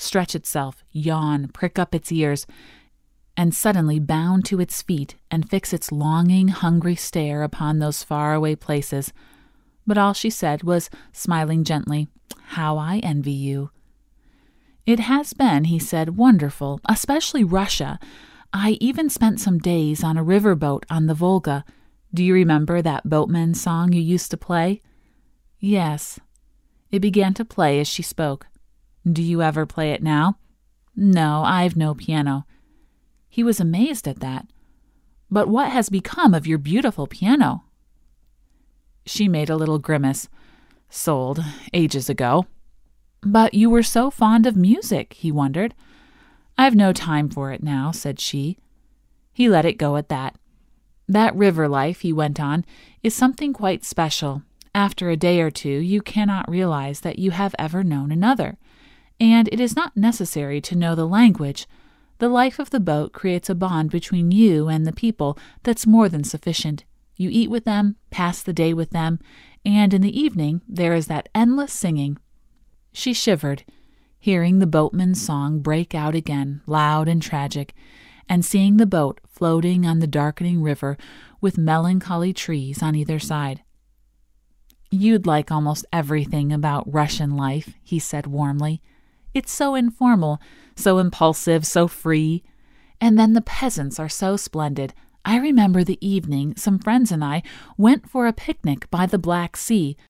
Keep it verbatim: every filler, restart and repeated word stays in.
stretch itself, yawn, prick up its ears, and suddenly bound to its feet and fix its longing, hungry stare upon those faraway places. But all she said was, smiling gently, "How I envy you." "It has been," he said, "wonderful, especially Russia. I even spent some days on a river boat on the Volga. Do you remember that boatman's song you used to play?" "Yes." It began to play as she spoke. "Do you ever play it now?" "No, I've no piano." He was amazed at that. "But what has become of your beautiful piano?" She made a little grimace. "Sold, ages ago." "But you were so fond of music," he wondered. "I've no time for it now," said she. He let it go at that. "That river life," he went on, "is something quite special. After a day or two, you cannot realize that you have ever known another. And it is not necessary to know the language. The life of the boat creates a bond between you and the people that's more than sufficient. You eat with them, pass the day with them, and in the evening there is that endless singing." She shivered, hearing the boatman's song break out again, loud and tragic, and seeing the boat floating on the darkening river with melancholy trees on either side. "You'd like almost everything about Russian life," he said warmly. "It's so informal, so impulsive, so free. And then the peasants are so splendid. I remember the evening some friends and I went for a picnic by the Black Sea.